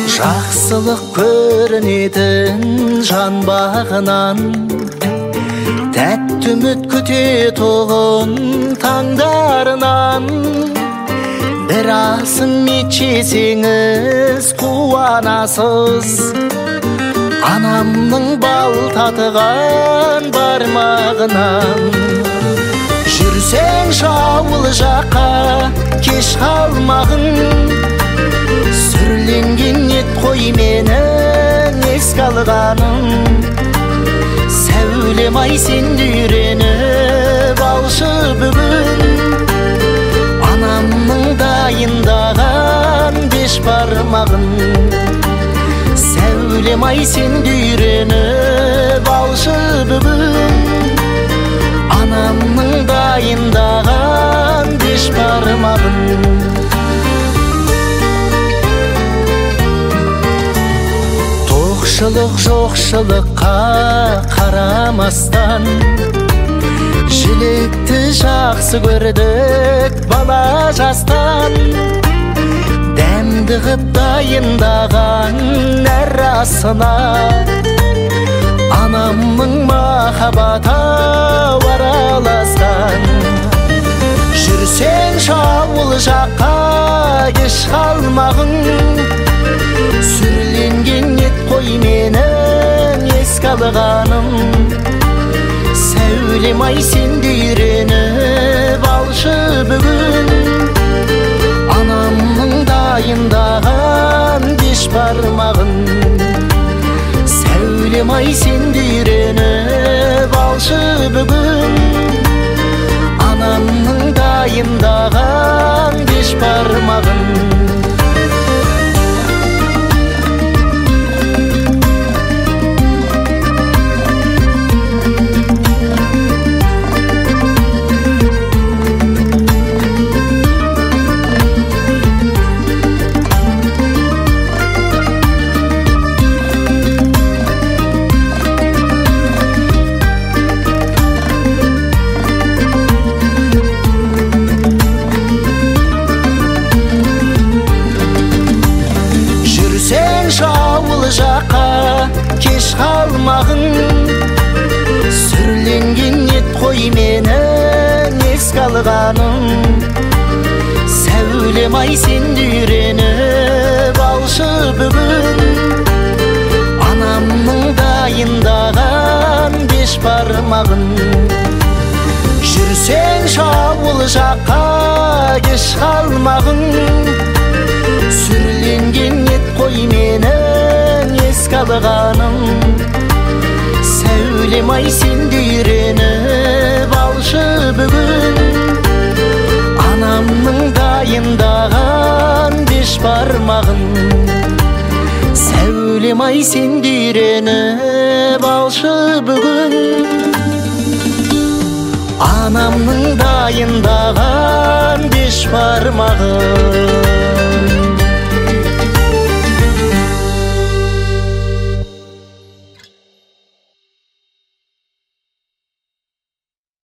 Жақсылық көрінетін жан бағынан, тәтті үміт күтетұғын таңдарынан. Бір асын ечесеңіз қуанасыз, анамның бал татыған бармағынан. Жүрсең шауыл жаққа кеш қалмағын, сүрленген ет қой менің еске алғаным. Сәулем ай сенді үйреніп алшы бүгін, анамның дайындаған беш бармағын. Сәулем ай сенді үйреніп алшы бүгін, анамның дайындаған беш бармағын. Тоқшылық жоқшылыққа қарамастан, жілікті жақсы көрдік бала жастан. Дәмді ғып дайындаған әр асына, анамның махаббаты араласқан. Жүрсең шауыл жаққа кеш қалмағын, сүрленген ет қой менің еске алғаным. Сәулем ай сенді үйреніп алшы бүгін, анамның дайындаған беш бармағын. Сәулем ай сенді үйреніп алшы бүгін, анамның дайындаған беш бармағын. Шауыл жаққа кеш қалмағын, сүрленген ет қой менің еске алғаным. Сәулем ай сенді үйреніп алшы бүгін, анамның дайындаған беш бармағын. Жүрсең шауыл жаққа кеш қалмағын, сүрленген ет қой менің еске алғаным. Сәулем ай сенді үйреніп алшы бүгін, анамның дайындаған беш бармағын. Сәулем ай сенді үйреніп алшы бүгін, анамның дайындаған